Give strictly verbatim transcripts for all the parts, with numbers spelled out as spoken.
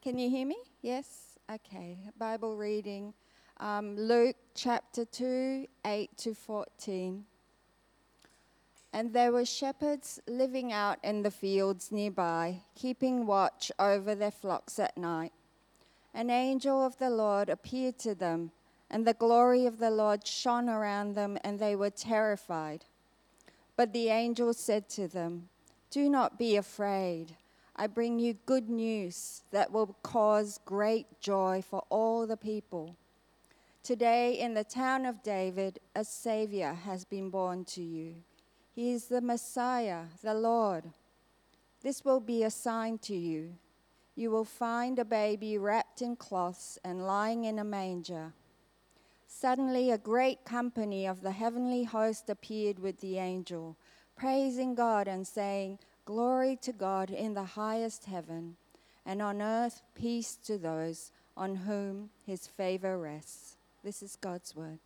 Can you hear me? Yes? Okay. Bible reading, um, Luke chapter two, eight to fourteen. And there were shepherds living out in the fields nearby, keeping watch over their flocks at night. An angel of the Lord appeared to them, and the glory of the Lord shone around them, and they were terrified. But the angel said to them, "Do not be afraid. I bring you good news that will cause great joy for all the people. Today in the town of David, a Savior has been born to you. He is the Messiah, the Lord. This will be a sign to you. You will find a baby wrapped in cloths and lying in a manger." Suddenly a great company of the heavenly host appeared with the angel, praising God and saying, "Glory to God in the highest heaven, and on earth peace to those on whom his favor rests." This is God's word.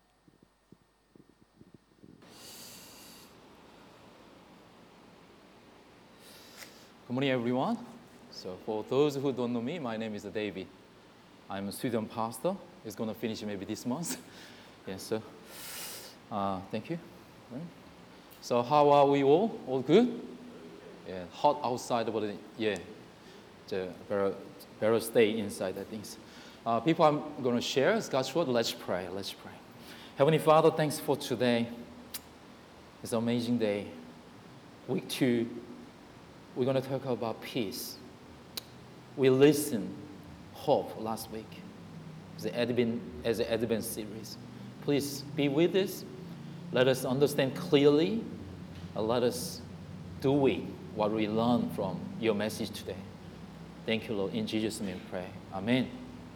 Good morning, everyone. So for those who don't know me, my name is David. I'm a student pastor. It's going to finish maybe this month. Yes, so uh, thank you. Right. So how are we all? All good? Yeah, hot outside, but yeah, the better, better stay inside, I think. Uh, people I'm going to share is God's word. Let's pray. Let's pray. Heavenly Father, thanks for today. It's an amazing day. Week two, we're going to talk about peace. We listened hope last week as the Advent, as the Advent series. Please be with us. Let us understand clearly, and let us do it, what we learned from your message today. Thank you, Lord. In Jesus' name we pray. Amen.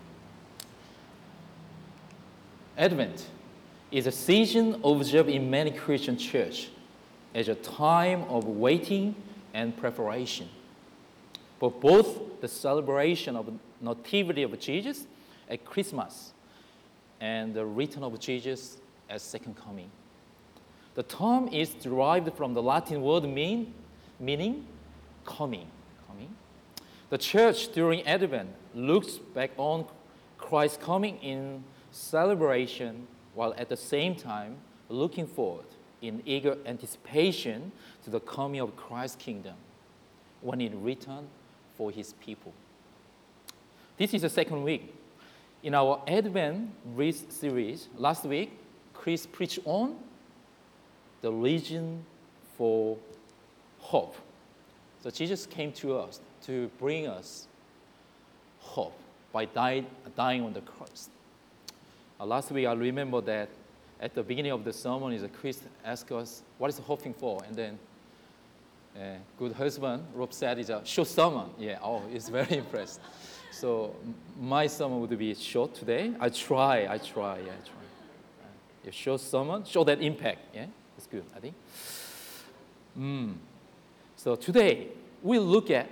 Advent is a season observed in many Christian churches as a time of waiting and preparation for both the celebration of the nativity of Jesus at Christmas and the return of Jesus at second coming. The term is derived from the Latin word mean, meaning coming. coming. The church during Advent looks back on Christ's coming in celebration, while at the same time looking forward in eager anticipation to the coming of Christ's kingdom when it returns for his people. This is the second week. In our Advent series, last week, Chris preached on the reason for hope. So Jesus came to us to bring us hope by die, dying on the cross. Uh, last week, I remember that at the beginning of the sermon, is Chris asked us, "What is hoping for?" And then, uh, good husband Rob said, "It's a short sermon." Yeah, oh, it's very impressed. So my sermon would be short today. I try, I try, yeah, I try. Uh, a short sermon, show that impact. Yeah, it's good, I think. Mm. So today we look at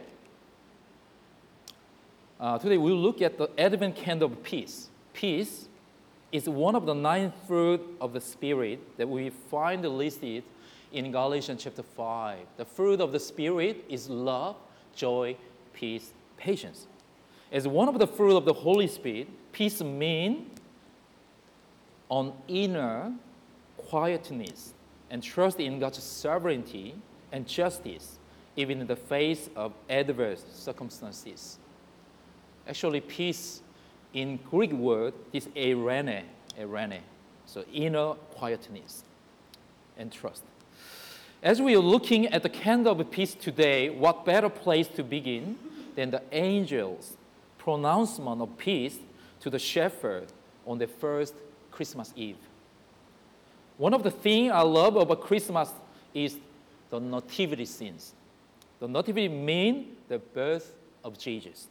uh, today we look at the Advent candle of peace. Peace is one of the nine fruit of the Spirit that we find listed in Galatians chapter five. The fruit of the Spirit is love, joy, peace, patience. As one of the fruit of the Holy Spirit, peace means an inner quietness and trust in God's sovereignty and justice, even in the face of adverse circumstances. Actually, peace in Greek word is eirene, eirene, so inner quietness and trust. As we are looking at the candle of peace today, what better place to begin than the angels' pronouncement of peace to the shepherd on the first Christmas Eve. One of the things I love about Christmas is the nativity scenes. The nativity means the birth of Jesus.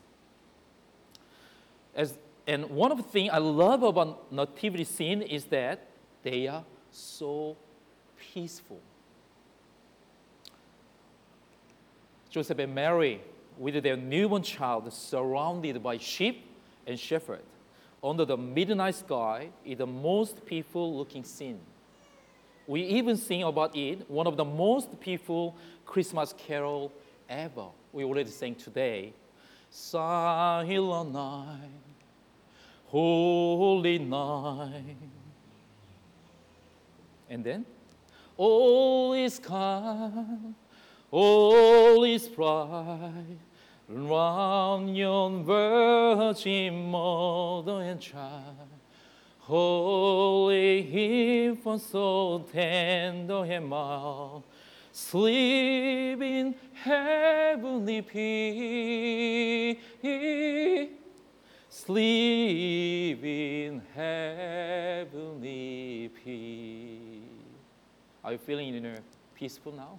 As, and one of the things I love about nativity scene is that they are so peaceful. Joseph and Mary, with their newborn child, surrounded by sheep and shepherds, under the midnight sky, is the most peaceful-looking scene. We even sing about it, one of the most peaceful Christmas carol ever. We already sang today. silent night, holy night. And then, all is calm, all is bright, round yon virgin mother and child. Holy infant, so tender and mild, sleep in heavenly peace, sleep in heavenly peace. Are you feeling, you know, peaceful now?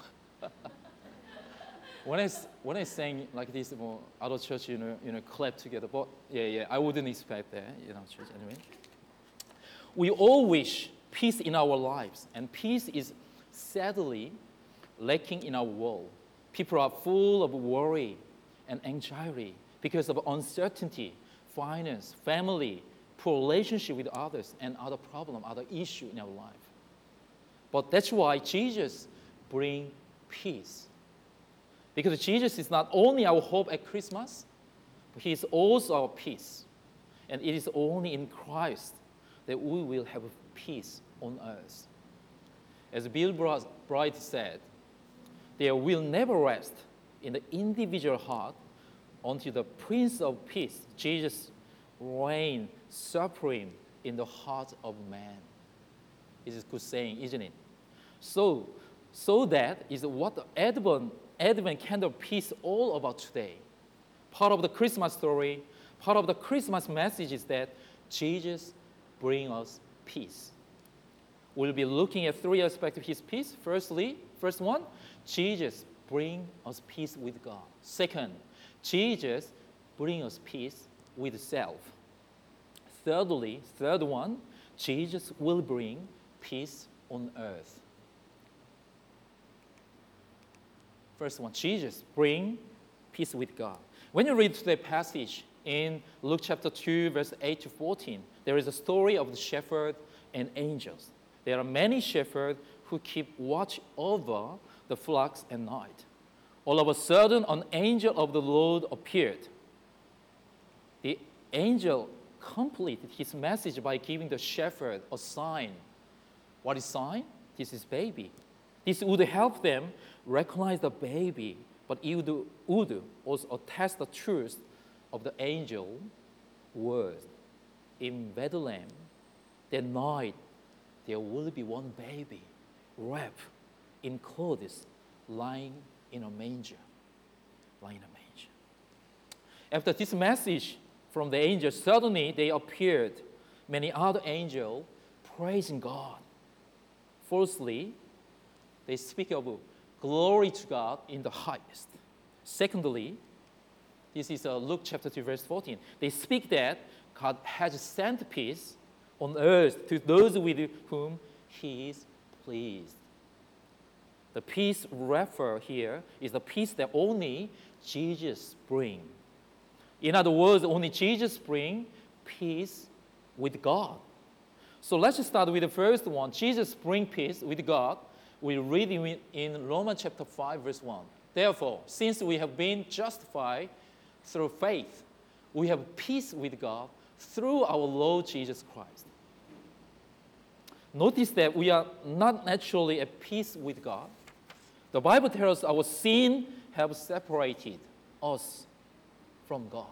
when I when I sang like this, well, other church, you know, you know, clap together. But yeah, yeah, I wouldn't expect that, you know, church anyway. We all wish peace in our lives, and peace is sadly lacking in our world. People are full of worry and anxiety because of uncertainty, finance, family, poor relationship with others, and other problem, other issue in our life. But that's why Jesus brings peace. Because Jesus is not only our hope at Christmas, but He is also our peace. And it is only in Christ that we will have peace on earth. As Bill Bright said, there will never rest in the individual heart until the Prince of Peace, Jesus, reigns supreme in the heart of man. It is a good saying, isn't it? So, so that is what the Advent, Advent candle peace all about today. Part of the Christmas story, part of the Christmas message is that Jesus brings us peace. We'll be looking at three aspects of His peace. Firstly, first one, Jesus brings us peace with God. Second, Jesus brings us peace with self. Thirdly, third one, Jesus will bring peace on earth. First one, Jesus bring peace with God. When you read the passage in Luke chapter two, verse eight to fourteen, there is a story of the shepherd and angels. There are many shepherds who keep watch over the flocks at night. All of a sudden, an angel of the Lord appeared. The angel completed his message by giving the shepherd a sign. What is sign? This is baby. This would help them recognize the baby, but it would, would also attest the truth of the angel word. In Bethlehem, that night, there will be one baby wrapped in clothes, lying in a manger. Lying in a manger. After this message from the angel, suddenly they appeared many other angels praising God. Firstly, they speak of glory to God in the highest. Secondly, this is uh, Luke chapter two, verse fourteen. They speak that God has sent peace on earth to those with whom He is pleased. The peace referred here is the peace that only Jesus brings. In other words, only Jesus brings peace with God. So let's just start with the first one. Jesus brings peace with God. We read in, in Romans chapter five, verse one. Therefore, since we have been justified through faith, we have peace with God through our Lord Jesus Christ. Notice that we are not naturally at peace with God. The Bible tells us our sin have separated us from God.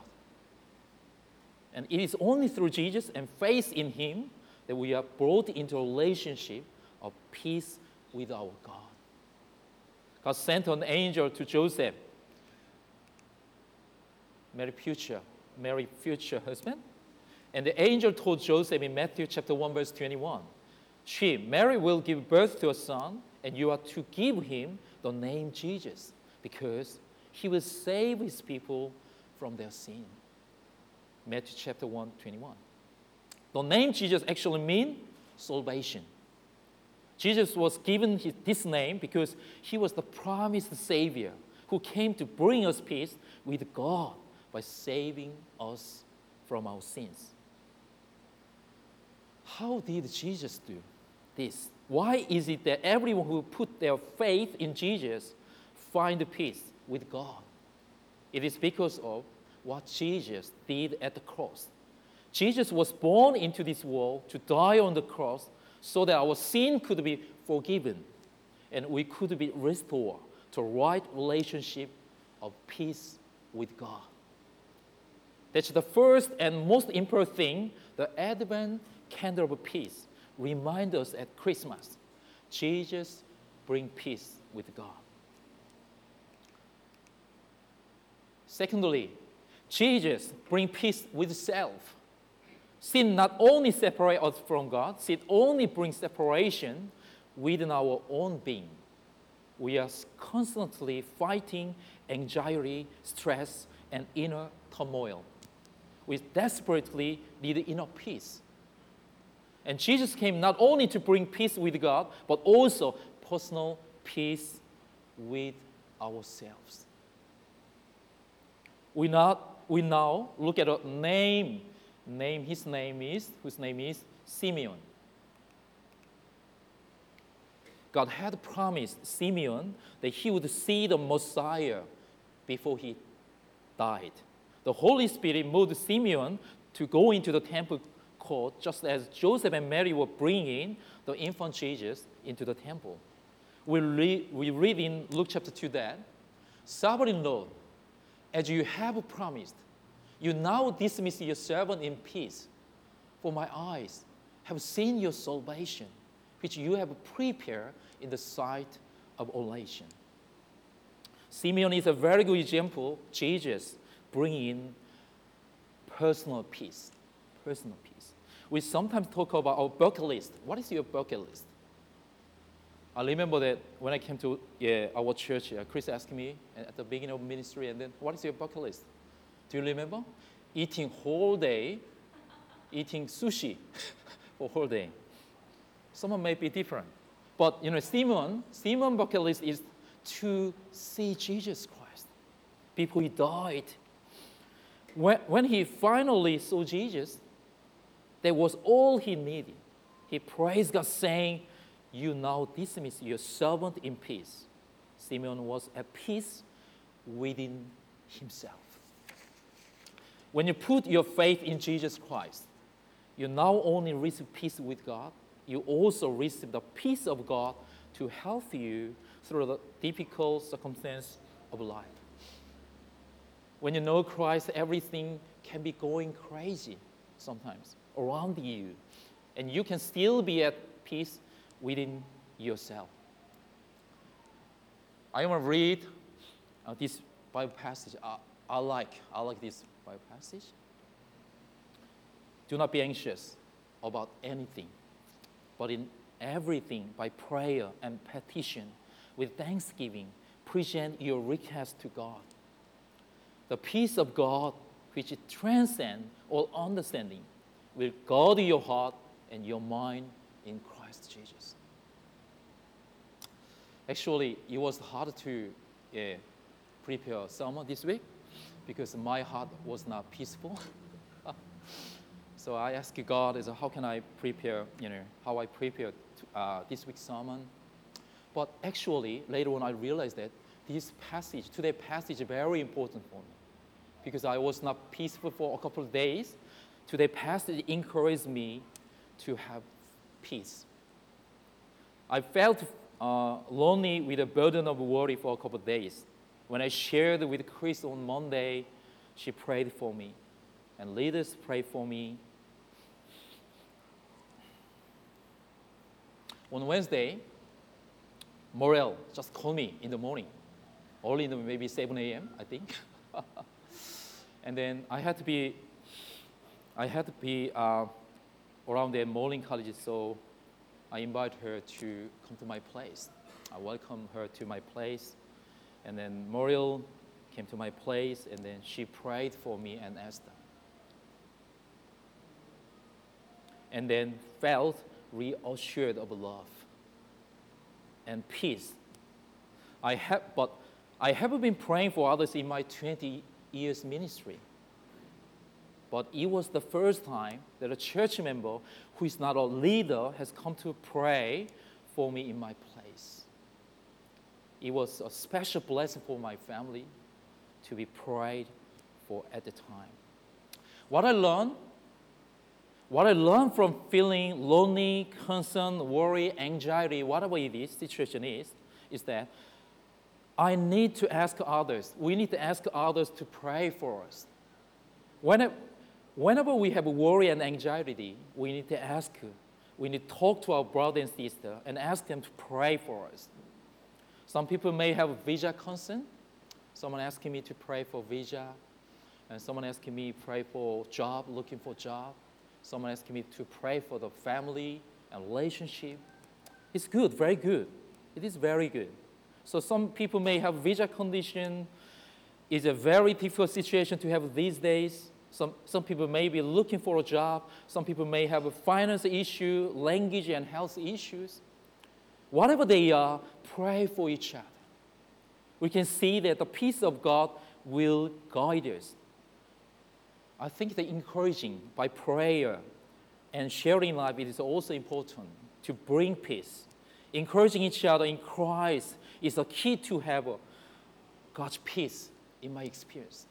And it is only through Jesus and faith in Him that we are brought into a relationship of peace with our God. God sent an angel to Joseph, Mary's future, Mary's future husband. And the angel told Joseph in Matthew chapter one, verse twenty-one, she, Mary, will give birth to a son, and you are to give him the name Jesus, because he will save his people from their sin. Matthew chapter one, twenty-one. The name Jesus actually means salvation. Jesus was given his, this name because he was the promised Savior who came to bring us peace with God by saving us from our sins. How did Jesus do this? Why is it that everyone who put their faith in Jesus find peace with God? It is because of what Jesus did at the cross. Jesus was born into this world to die on the cross so that our sin could be forgiven and we could be restored to a right relationship of peace with God. That's the first and most important thing the Advent candle of peace reminds us at Christmas. Jesus brings peace with God. Secondly, Jesus brings peace with self. Sin not only separates us from God, sin only brings separation within our own being. We are constantly fighting anxiety, stress, and inner turmoil. We desperately need inner peace. And Jesus came not only to bring peace with God, but also personal peace with ourselves. We, not, we now look at a name. Name. His name is, whose name is Simeon. God had promised Simeon that he would see the Messiah before he died. The Holy Spirit moved Simeon to go into the temple court just as Joseph and Mary were bringing the infant Jesus into the temple. We read, we read in Luke chapter two that, Sovereign Lord, as you have promised, you now dismiss your servant in peace, for my eyes have seen your salvation, which you have prepared in the sight of all nations. Simeon is a very good example of Jesus bringing personal peace. Personal peace. We sometimes talk about our bucket list. What is your bucket list? I remember that when I came to yeah, our church, uh, Chris asked me at the beginning of ministry, and then, what is your bucket list? Do you remember? Eating whole day, eating sushi for whole day. Someone may be different. But, you know, Simon, Simon's bucket list is to see Jesus Christ before he died. When, when he finally saw Jesus, that was all he needed. He praised God, saying, you now dismiss your servant in peace. Simeon was at peace within himself. When you put your faith in Jesus Christ, you not only receive peace with God, you also receive the peace of God to help you through the difficult circumstance of life. When you know Christ, everything can be going crazy sometimes around you, and you can still be at peace within yourself. I want to read uh, this Bible passage. I, I like I like this Bible passage. Do not be anxious about anything, but in everything by prayer and petition, with thanksgiving, present your request to God. The peace of God, which transcends all understanding, will guard your heart and your mind in Christ Jesus. Actually, it was hard to uh, prepare a sermon this week because my heart was not peaceful. So I asked God, is how can I prepare, you know, how I prepared uh, this week's sermon. But actually, later on I realized that this passage, today's passage is very important for me because I was not peaceful for a couple of days. Today's passage encouraged me to have peace. I felt uh, lonely with a burden of worry for a couple of days. When I shared with Chris on Monday, she prayed for me, and leaders prayed for me. On Wednesday, Morel just called me in the morning, early in the maybe seven a.m. I think, and then I had to be, I had to be uh, around the morning college, so I invited her to come to my place. I welcomed her to my place, and then Morel came to my place, and then she prayed for me and Esther, and then felt reassured of love and peace. I have, but I haven't been praying for others in my twenty years ministry. But it was the first time that a church member who is not a leader has come to pray for me in my place. It was a special blessing for my family to be prayed for at the time. What I learned, what I learned from feeling lonely, concerned, worry, anxiety, whatever it is, situation is, is that I need to ask others. We need to ask others to pray for us. Whenever, whenever we have worry and anxiety, we need to ask, we need to talk to our brother and sister and ask them to pray for us. Some people may have visa concern. Someone asking me to pray for visa, and someone asking me to pray for job, looking for job. Someone asking me to pray for the family and relationship. It's good, very good. It is very good. So some people may have visa condition. It's a very difficult situation to have these days. Some, some people may be looking for a job. Some people may have a finance issue, language and health issues. Whatever they are, pray for each other. We can see that the peace of God will guide us. I think that encouraging by prayer and sharing life, it is also important to bring peace. Encouraging each other in Christ is a key to have God's peace in my experience.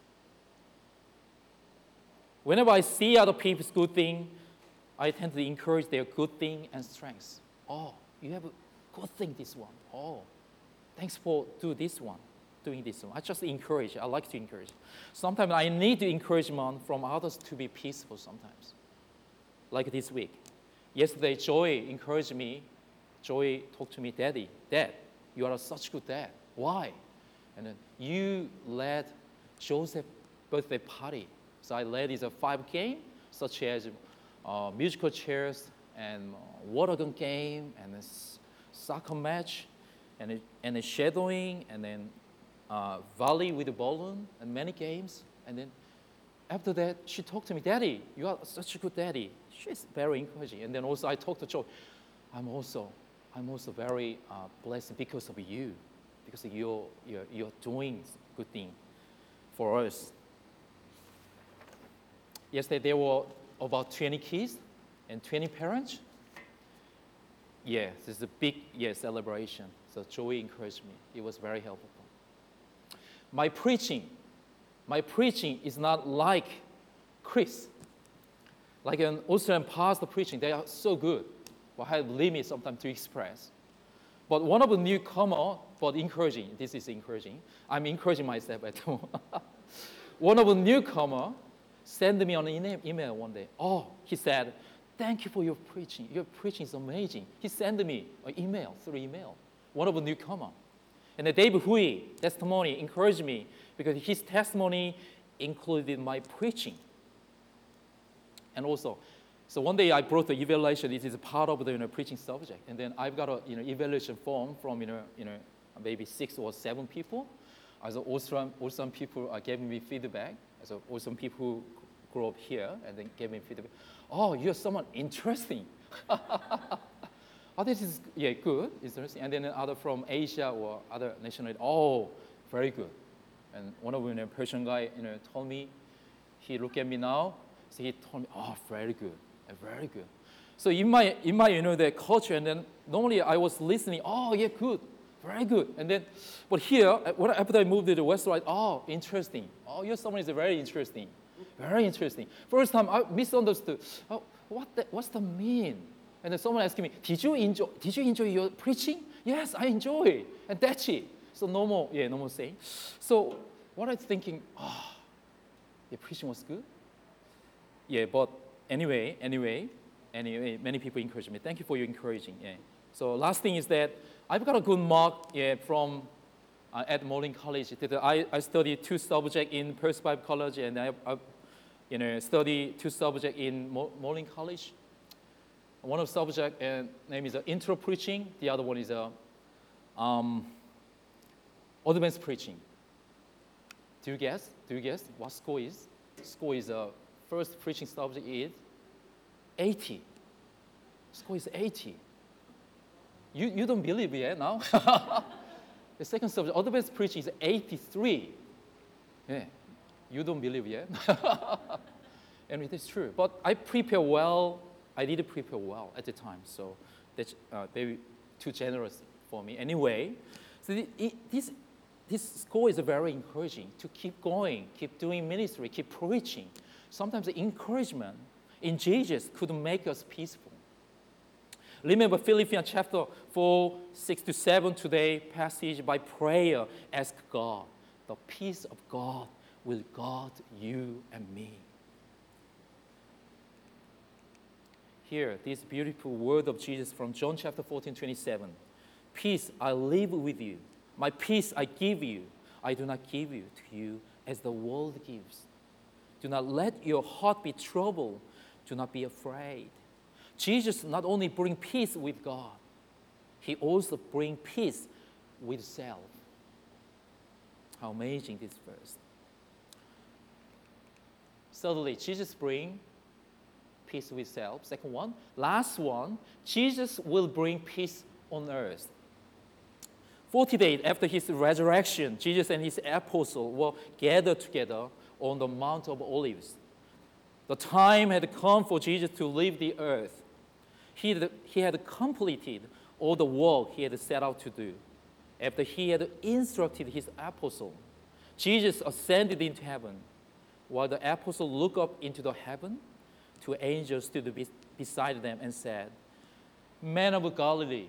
Whenever I see other people's good thing, I tend to encourage their good thing and strengths. Oh, you have a good thing, this one. Oh, thanks for doing this one, doing this one. I just encourage. I like to encourage. Sometimes I need encouragement from others to be peaceful sometimes. Like this week. Yesterday, Joy encouraged me. Joy talked to me, Daddy, Dad, you are such a good dad. Why? And then you led Joseph's birthday party. So I led is a five game, such as uh, musical chairs and uh, water gun game and a soccer match and a, and a shadowing and then uh, volley with a balloon and many games. And then after that, she talked to me, Daddy, you are such a good daddy. She's very encouraging. And then also I talked to Joe, I'm also, I'm also very uh, blessed because of you, because you're, you're, you're doing good thing for us. Yesterday, there were about twenty kids and twenty parents. Yeah, this is a big yeah, celebration. So Joey encouraged me. It was very helpful. My preaching, my preaching is not like Chris. Like an Australian pastor preaching, they are so good. But I have limits sometimes to express. But one of the newcomer, but encouraging, this is encouraging. I'm encouraging myself at home. One of the newcomer sent me an email one day. Oh, he said, thank you for your preaching. Your preaching is amazing. He sent me an email, through email. One of the newcomer. And the David Hui testimony encouraged me because his testimony included my preaching. And also, so one day I brought the evaluation. It is a part of the you know, preaching subject. And then I've got a you know, evaluation form from you know, you know, maybe six or seven people. As awesome, awesome people are giving me feedback. As awesome people who grew up here and then gave me feedback. Oh, you're someone interesting. Oh, this is yeah good, interesting. And then other from Asia or other nationality. Oh, very good. And one of them, a Persian guy, you know, told me. He looked at me now. So he told me, oh, very good, very good. So in my, in my, you know, the culture, and then normally I was listening, oh, yeah, good, very good. And then, but here, after I moved to the West, right, oh, interesting. Oh, your someone is very interesting, very interesting. First time I misunderstood. Oh, what the, what's the mean? And then someone asked me, did you enjoy, did you enjoy your preaching? Yes, I enjoy it. And that's it. So normal, yeah, normal saying. So what I was thinking, oh, the preaching was good. Yeah, but anyway, anyway, anyway, many people encourage me. Thank you for your encouraging. Yeah. So last thing is that I've got a good mark yeah, from uh, at Moline College. I, I studied two subjects in Perth Bible College, and I, I you know, studied two subjects in Mo Moline College. One of the subjects uh, name is uh, intro preaching. The other one is uh, um, advanced preaching. Do you guess? Do you guess what score is? Score is uh, first preaching subject is eighty. Score is eighty. You, you don't believe yet now? The second subject, advanced preaching, is eighty-three. Yeah, you don't believe yet? And it is true. But I prepare well. I did prepare well at the time, so that's uh, maybe too generous for me. Anyway, so the, it, this, this call is very encouraging to keep going, keep doing ministry, keep preaching. Sometimes the encouragement in Jesus could make us peaceful. Remember Philippians chapter four, six to seven today passage. By prayer, ask God. The peace of God will guard you and me. Here, this beautiful word of Jesus from John chapter fourteen, twenty-seven. Peace I leave with you. My peace I give you. I do not give you to you as the world gives. Do not let your heart be troubled. Do not be afraid. Jesus not only bring peace with God, he also bring peace with self. How amazing this verse. Thirdly, Jesus bring peace with self. Second one, last one, Jesus will bring peace on earth. Forty days after his resurrection, Jesus and his apostles were gathered together on the Mount of Olives. The time had come for Jesus to leave the earth. He had, he had completed all the work he had set out to do. After he had instructed his apostles, Jesus ascended into heaven. While the apostles looked up into the heaven, two angels stood be- beside them and said, Men of Galilee,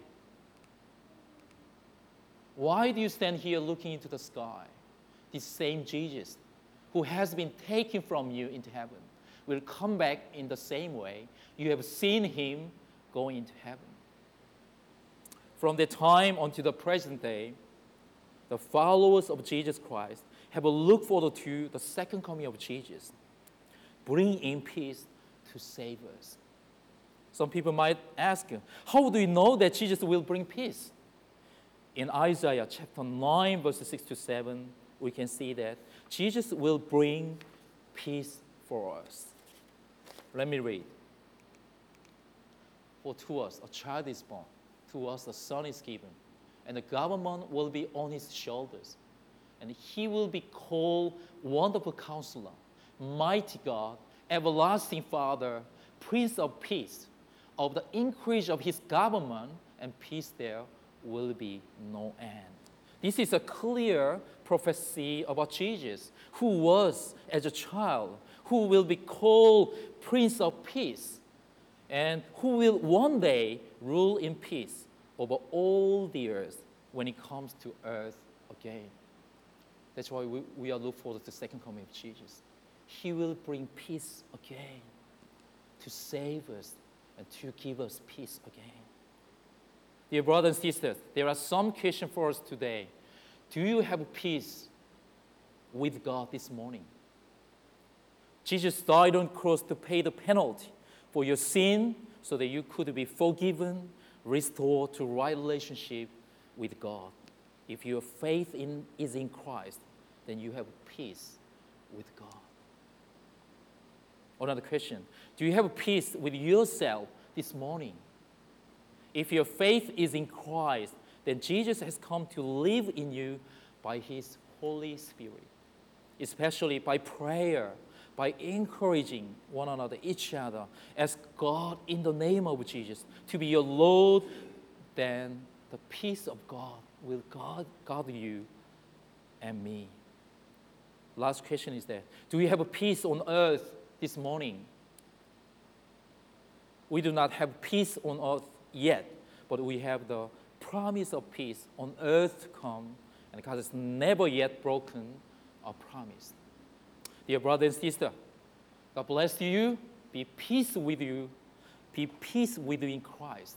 why do you stand here looking into the sky? This same Jesus, who has been taken from you into heaven, will come back in the same way you have seen him going into heaven. From that time until the present day, the followers of Jesus Christ have looked forward to the second coming of Jesus, bringing in peace to save us. Some people might ask, how do we know that Jesus will bring peace? In Isaiah chapter nine, verses six to seven, we can see that Jesus will bring peace for us. Let me read. For to us a child is born, to us a son is given, and the government will be on his shoulders. And he will be called Wonderful Counselor, Mighty God, Everlasting Father, Prince of Peace. Of the increase of his government and peace there will be no end. This is a clear prophecy about Jesus, who was, as a child, who will be called Prince of Peace, and who will one day rule in peace over all the earth when it comes to earth again. That's why we, we are looking forward to the second coming of Jesus. He will bring peace again to save us and to give us peace again. Dear brothers and sisters, there are some questions for us today. Do you have peace with God this morning? Jesus died on the cross to pay the penalty for your sin so that you could be forgiven, restored to right relationship with God. If your faith in, is in Christ, then you have peace with God. Another question, do you have peace with yourself this morning? If your faith is in Christ, then Jesus has come to live in you by his Holy Spirit, especially by prayer, by encouraging one another, each other, ask God in the name of Jesus to be your Lord, then the peace of God will guard, guard you and me. Last question is that, do we have a peace on earth this morning? We do not have peace on earth yet, but we have the promise of peace on earth to come, and God has never yet broken our promise. Dear brother and sister, God bless you. Be peace with you. Be peace with you in Christ.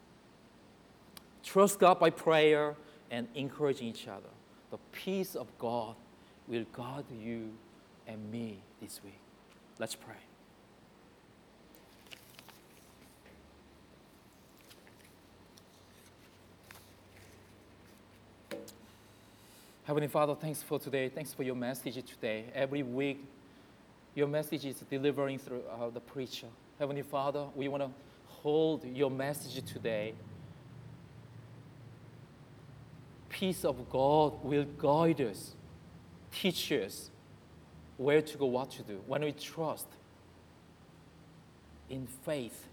Trust God by prayer and encouraging each other. The peace of God will guard you and me this week. Let's pray. Heavenly Father, thanks for today. Thanks for your message today. Every week, your message is delivering through uh, the preacher. Heavenly Father, we want to hold your message today. Peace of God will guide us, teach us where to go, what to do. When we trust in faith.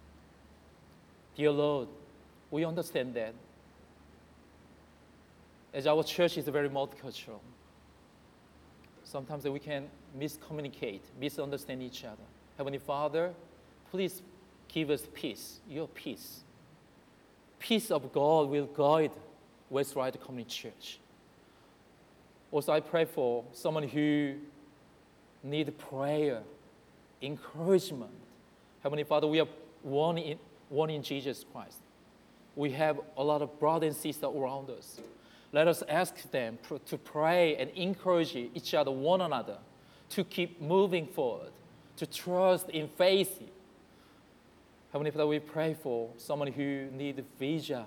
Dear Lord, we understand that as our church is very multicultural, sometimes we can miscommunicate, misunderstand each other. Heavenly Father, please give us peace, your peace. Peace of God will guide Westright Community Church. Also, I pray for someone who needs prayer, encouragement. Heavenly Father, we are one in, one in Jesus Christ. We have a lot of brothers and sisters around us. Let us ask them to pray and encourage each other, one another, to keep moving forward, to trust in faith. Heavenly Father, we pray for someone who needs visa,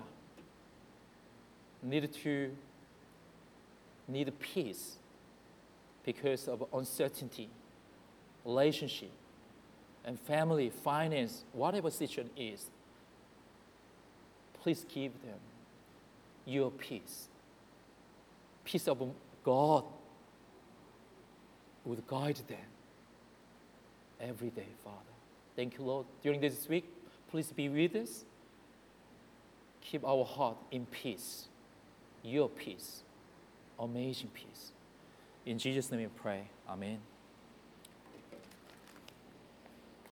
need to need peace because of uncertainty, relationship, and family, finance, whatever situation is. Please give them your peace. Peace of God would guide them every day, Father. Thank you, Lord. During this week, please be with us. Keep our heart in peace, your peace, amazing peace. In Jesus' name we pray. Amen.